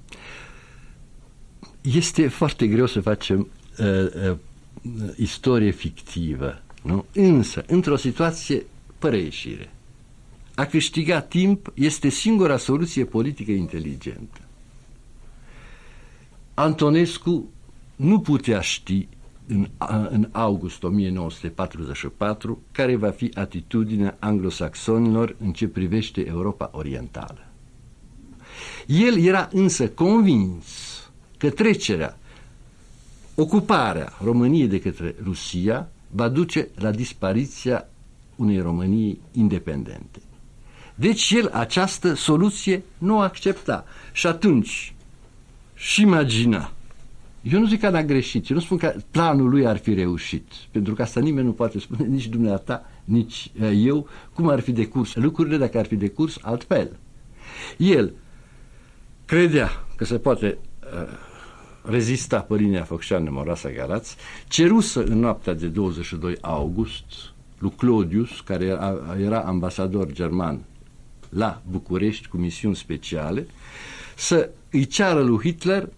Este foarte greu să facem uh, uh, istorie fictivă, nu? Însă, într-o situație fără ieșire, a câștiga timp este singura soluție politică inteligentă. Antonescu nu putea ști în, în august o mie nouă sute patruzeci și patru care va fi atitudinea anglosaxonilor în ce privește Europa Orientală. El era însă convins că trecerea, ocuparea României de către Rusia va duce la dispariția unei Românii independente. Deci el această soluție nu o accepta și atunci și imagina. Eu nu zic că n-a greșit, eu nu spun că planul lui ar fi reușit, pentru că asta nimeni nu poate spune, nici dumneata, nici eu, cum ar fi decurs lucrurile dacă ar fi decurs altfel. El credea că se poate uh, rezista pe linia Focșani-Nămoloasa-Galați, cerusă în noaptea de douăzeci și doi august lui Claudius, care era, era ambasador german la București cu misiuni speciale, să îi ceară lui Hitler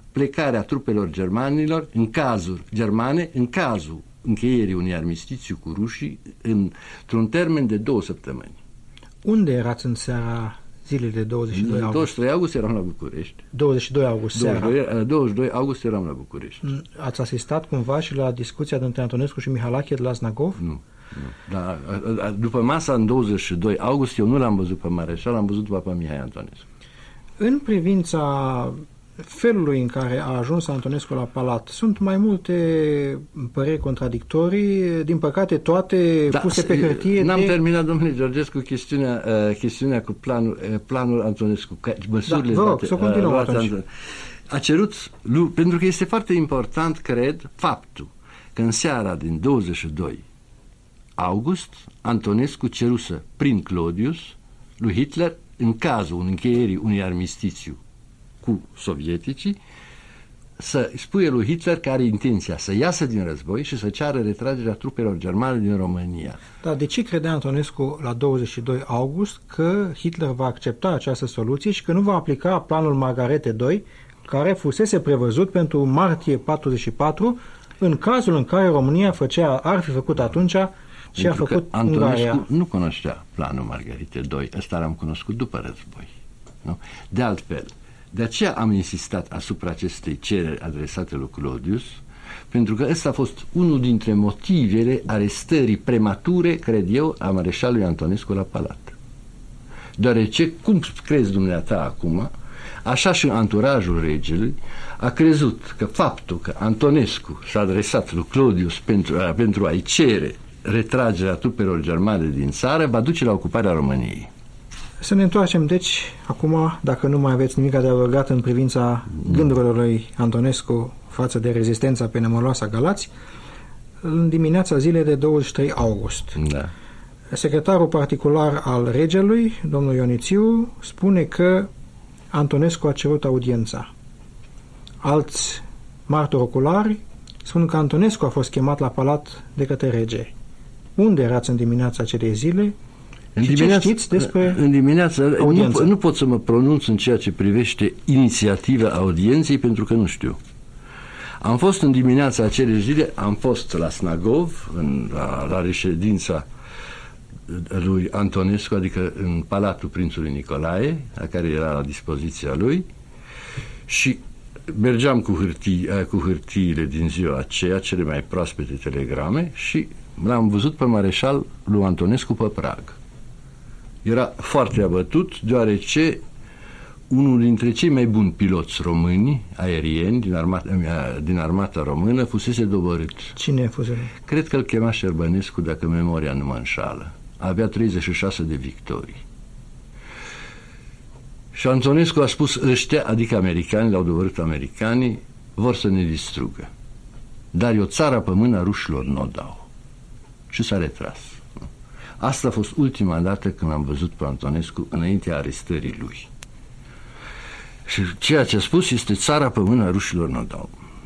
plecarea trupelor germanilor în cazul germane, în cazul încheierii unui armistițiu cu rușii într-un termen de două săptămâni. Unde erați în seara zilei de douăzeci și doi august? douăzeci și trei august eram la București. douăzeci și doi august seara. douăzeci și doi august eram la București. Ați asistat cumva și la discuția dintre Antonescu și Mihalache de la Snagov? Nu. nu. Da, după masa în douăzeci și doi august eu nu l-am văzut pe Mareșal, l-am văzut după pe Mihai Antonescu. În privința felului în care a ajuns Antonescu la palat, sunt mai multe păreri contradictorii, din păcate toate da, puse pe hârtie. N-am de... terminat, domnule Georgescu, chestiunea, uh, chestiunea cu planul, uh, planul Antonescu, măsurile da, vă rog, date, să continuăm uh, atunci. A cerut, pentru că este foarte important, cred, faptul că în seara din douăzeci și doi august, Antonescu ceruse prin Clodius lui Hitler, în cazul încheierii unui armistițiu cu sovieticii, să spune lui Hitler că are intenția să iasă din război și să ceară retragerea trupelor germane din România. Dar de ce credea Antonescu la douăzeci și doi august că Hitler va accepta această soluție și că nu va aplica planul Margarete doi, care fusese prevăzut pentru martie patruzeci și patru, în cazul în care România făcea, ar fi făcut atunci și a făcut Antonescu Ungaria. nu cunoștea planul Margarete doi, ăsta l-am cunoscut după război. Nu? De altfel, de aceea am insistat asupra acestei cereri adresate lui Clodius, pentru că ăsta a fost unul dintre motivele arestării premature, cred eu, a Mareșalului Antonescu la palat. Deoarece, cum crezi dumneata acum, așa și anturajul regelui a crezut că faptul că Antonescu s-a adresat lui Clodius pentru, pentru a-i cere retragerea trupelor germane din țară va duce la ocuparea României. Să ne întoarcem, deci, acum, dacă nu mai aveți nimic de adăugat în privința gândurilor lui Antonescu față de rezistența pe Nemoloasa Galați, în dimineața zilei de douăzeci și trei august. Da. Secretarul particular al regelui, domnul Ionițiu, spune că Antonescu a cerut audiența. Alți martori oculari spun că Antonescu a fost chemat la palat de către rege. Unde erați în dimineața acelei zile? În și dimineața, ce știți despre în dimineața audiență? Nu, nu pot să mă pronunț în ceea ce privește inițiativa audienței, pentru că nu știu. Am fost în dimineața acelei zile, am fost la Snagov, în, la, la reședința lui Antonescu, adică în Palatul Prințului Nicolae, la care era la dispoziția lui, și mergeam cu, hârtii, cu hârtiile din ziua aceea, cele mai proaspete telegrame, și l-am văzut pe Mareșal lui Antonescu pe prag. Era foarte abătut, deoarece unul dintre cei mai buni piloți români, aerieni, din armata, din armata română, fusese doborât. Cine fusese? Cred că îl chema Șerbănescu, dacă memoria nu mă înșală. Avea treizeci și șase de victorii. Și Antonescu a spus, ăștia, adică americanii, l-au doborât americanii, vor să ne distrugă. Dar eu țara pe mâna rușilor nu o dau. Și s-a retras. Asta a fost ultima dată când am văzut pe Antonescu înaintea arestării lui. Și ceea ce a spus este, țara pe mâna rușilor nu o dau.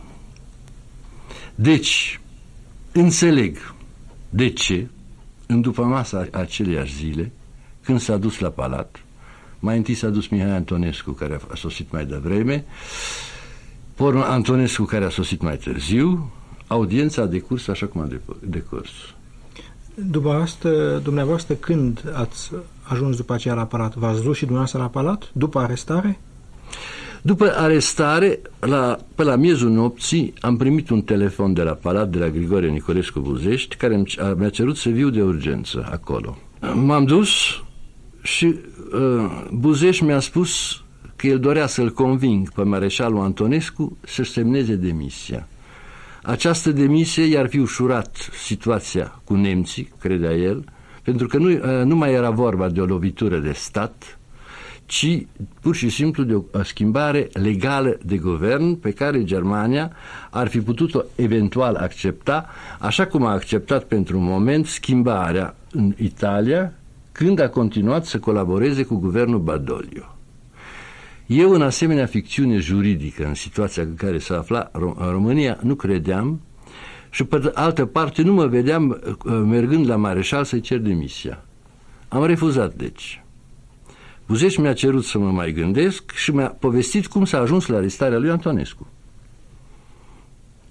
Deci, înțeleg de ce, în după masa aceleiași zile, când s-a dus la palat, mai întâi s-a dus Mihai Antonescu, care a sosit mai devreme, porul Antonescu, care a sosit mai târziu, audiența a decurs așa cum a decurs. Dumneavoastră, dumneavoastră, când ați ajuns după aceea la palat? V-ați dus și dumneavoastră la palat, după arestare? După arestare, la, pe la miezul nopții, am primit un telefon de la palat, de la Grigore Nicolescu Buzești, care mi-a cerut să viu de urgență acolo. M-am dus și uh, Buzești mi-a spus că el dorea să-l conving pe Mareșalul Antonescu să-și semneze demisia. Această demisie i-ar fi ușurat situația cu nemții, credea el, pentru că nu, nu mai era vorba de o lovitură de stat, ci pur și simplu de o schimbare legală de guvern pe care Germania ar fi putut-o eventual accepta, așa cum a acceptat pentru un moment schimbarea în Italia, când a continuat să colaboreze cu guvernul Badoglio. Eu, în asemenea ficțiune juridică, în situația în care se afla România, nu credeam și, pe altă parte, nu mă vedeam mergând la Mareșal să-i cer demisia. Am refuzat, deci. Buzești mi-a cerut să mă mai gândesc și mi-a povestit cum s-a ajuns la arestarea lui Antonescu.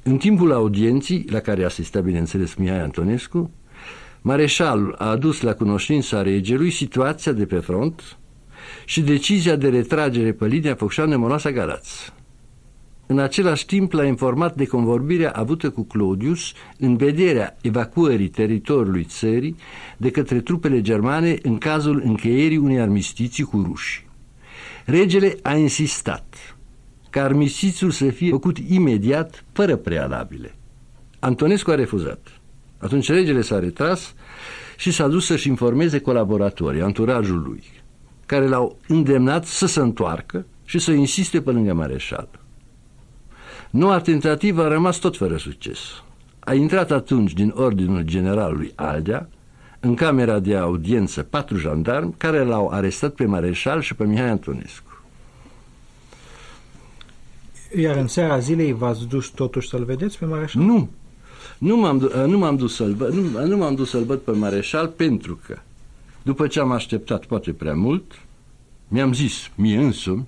În timpul audienții, la care asista, bineînțeles, Mihai Antonescu, mareșalul a adus la cunoștința regelui situația de pe front și decizia de retragere pe linia Focșani-Nemonoasa-Galați. În același timp l-a informat de convorbirea avută cu Claudius în vederea evacuării teritoriului țării de către trupele germane în cazul încheierii unei armistiții cu rușii. Regele a insistat ca armistițiul să fie făcut imediat, fără prealabile. Antonescu a refuzat. Atunci regele s-a retras și s-a dus să-și informeze colaboratorii, anturajul lui, care l-au îndemnat să se întoarcă și să insiste pe lângă mareșal. Noua tentativă a rămas tot fără succes. A intrat atunci din ordinul generalului Aldea în camera de audiență patru jandarmi care l-au arestat pe mareșal și pe Mihai Antonescu. Iar în seara zilei v-ați dus totuși să-l vedeți pe mareșal? Nu. Nu m-am, nu m-am dus să-l văd, nu, nu m-am dus să-l văd pe mareșal pentru că, după ce am așteptat poate prea mult, mi-am zis mie însumi,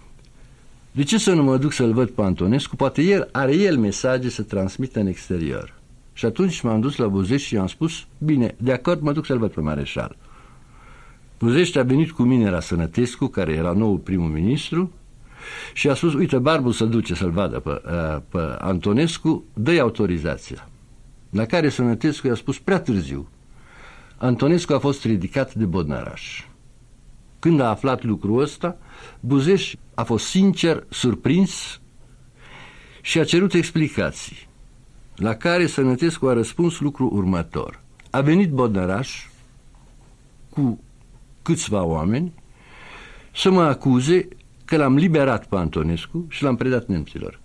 de ce să nu mă duc să-l văd pe Antonescu? Poate el are el mesaje să transmită în exterior. Și atunci m-am dus la Buzești și i-am spus, bine, de acord, mă duc să-l văd pe mareșal. Buzești a venit cu mine la Sănătescu, care era noul primul ministru, și a spus, uite, Barbu se duce să-l vadă pe, pe Antonescu, dă-i autorizația. La care Sănătescu i-a spus, prea târziu. Antonescu a fost ridicat de Bodnaraș. Când a aflat lucrul ăsta, Buzeș a fost sincer surprins și a cerut explicații, la care Sănătescu a răspuns lucrul următor. A venit Bodnaraș cu câțiva oameni să mă acuze că l-am liberat pe Antonescu și l-am predat nemților.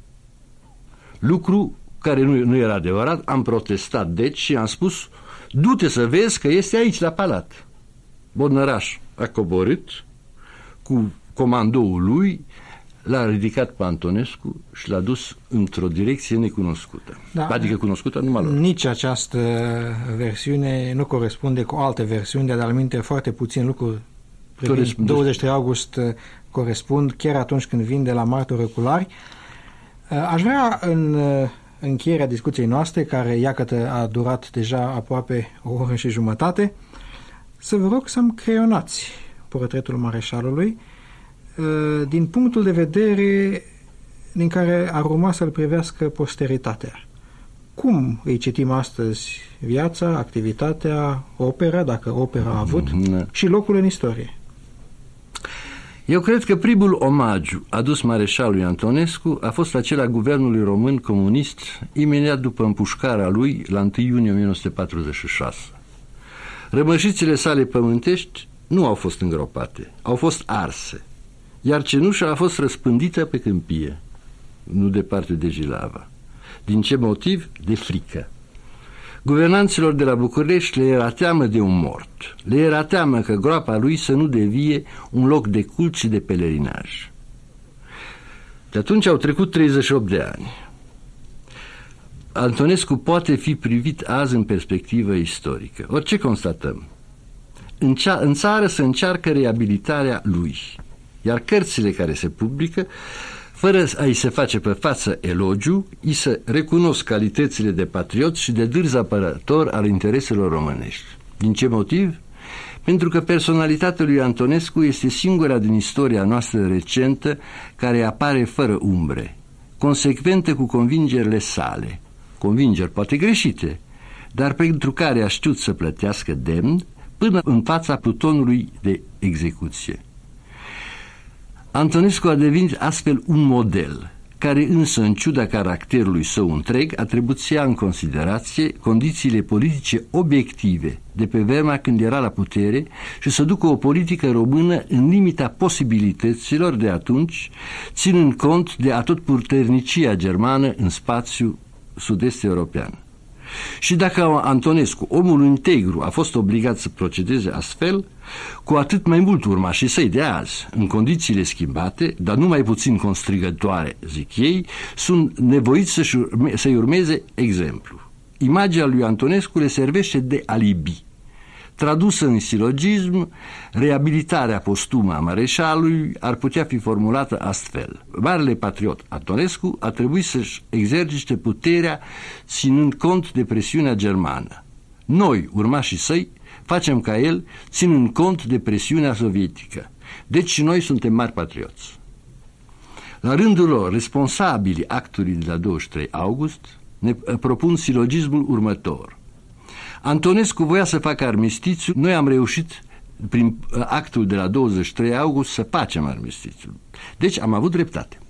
Lucru care nu, nu era adevărat, am protestat deci și am spus, du-te să vezi că este aici la palat. Bodnaraș a coborât cu comandoul lui, l-a ridicat pe Antonescu și l-a dus într-o direcție necunoscută. Da, adică cunoscută numai lor. Nici această versiune nu corespunde cu alte versiuni, de alminte foarte puțin lucruri privind douăzeci și trei august corespund, chiar atunci când vin de la martori oculari. Aș vrea în încheierea discuției noastre, care iată a durat deja aproape o oră și jumătate, să vă rog să-mi creionați portretul mareșalului din punctul de vedere din care ar urma să-l privească posteritatea. Cum îi citim astăzi viața, activitatea, opera, dacă opera a avut, mm. și locul în istorie? Eu cred că primul omagiu adus mareșalului Antonescu a fost acela guvernului român comunist imediat după împușcarea lui la întâi iunie o mie nouă sute patruzeci și șase. Rămășițele sale pământești nu au fost îngropate, au fost arse, iar cenușa a fost răspândită pe câmpie, nu departe de Jilava. Din ce motiv? De frică. Guvernanților de la București le era teamă de un mort, le era teamă că groapa lui să nu devie un loc de cult și de pelerinaj. De atunci au trecut treizeci și opt de ani. Antonescu poate fi privit azi în perspectivă istorică. Orice constatăm? În, cea, în țară se încearcă reabilitarea lui, iar cărțile care se publică, fără a-i se face pe față elogiu, îi se recunosc calitățile de patriot și de dârz apărător al intereselor românești. Din ce motiv? Pentru că personalitatea lui Antonescu este singura din istoria noastră recentă care apare fără umbre, consecventă cu convingerile sale, convingeri poate greșite, dar pentru care a știut să plătească demn până în fața plutonului de execuție. Antonescu a devenit astfel un model, care însă, în ciuda caracterului său întreg, a trebuit să ia în considerație condițiile politice obiective de pe vremea când era la putere și să ducă o politică română în limita posibilităților de atunci, ținând cont de atotputernicia germană în spațiul sud-est european. Și dacă Antonescu, omul integru, a fost obligat să procedeze astfel, cu atât mai mult urmașii săi de azi, în condițiile schimbate, dar nu mai puțin constrigătoare, zic ei, sunt nevoiți să-și urme, să-i urmeze exemplu. Imaginea lui Antonescu le servește de alibi. Tradusă în silogism, reabilitarea postumă a mareșalului ar putea fi formulată astfel. Marele patriot Antonescu a trebuit să-și exercite puterea ținând cont de presiunea germană. Noi, urmașii săi, facem ca el ținând cont de presiunea sovietică. Deci și noi suntem mari patrioți. La rândul lor, responsabilii actului de la douăzeci și trei august ne propun silogismul următor. Antonescu voia să facă armistițiu, noi am reușit prin actul de la douăzeci și trei august să facem armistițiul. Deci am avut dreptate.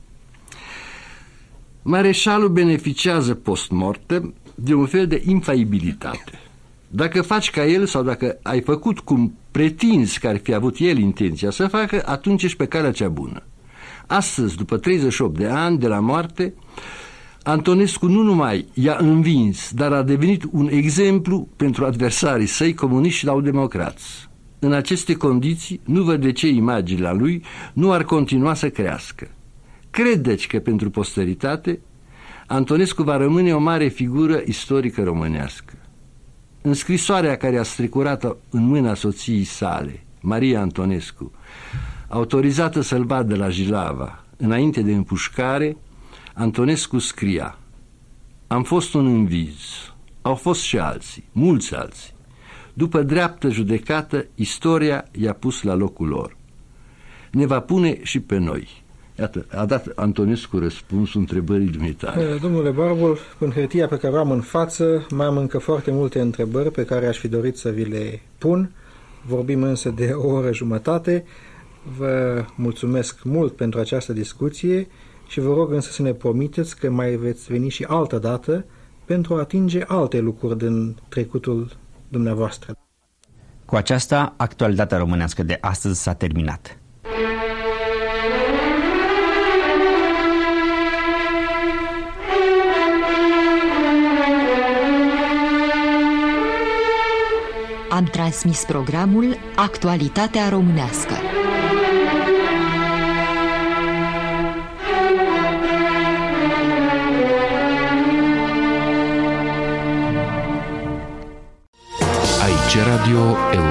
Mareșalul beneficiază post-mortem de un fel de infaibilitate. Dacă faci ca el sau dacă ai făcut cum pretinzi că ar fi avut el intenția să facă, atunci ești pe calea cea bună. Astăzi, după treizeci și opt de ani de la moarte, Antonescu nu numai i-a învins, dar a devenit un exemplu pentru adversarii săi comuniști și democrați. În aceste condiții, nu văd de ce imaginea lui nu ar continua să crească. Credeți că pentru posteritate, Antonescu va rămâne o mare figură istorică românească. În scrisoarea care a strecurat-o în mâna soției sale, Maria Antonescu, autorizată să-l vadă la Jilava, înainte de împușcare, Antonescu scria: am fost un înviz, au fost și alții, mulți alții. După dreaptă judecată, istoria i-a pus la locul lor. Ne va pune și pe noi. Iată, a dat Antonescu răspunsul întrebării dumneavoastră. Domnule Barbul, în hârtia pe care o am în față, mai am încă foarte multe întrebări pe care aș fi dorit să vi le pun. Vorbim însă de o oră jumătate. Vă mulțumesc mult pentru această discuție și vă rog însă să ne promiteți că mai veți veni și altă dată pentru a atinge alte lucruri din trecutul dumneavoastră. Cu aceasta, actualitatea românească de astăzi s-a terminat. Am transmis programul Actualitatea Românească. Aici Radio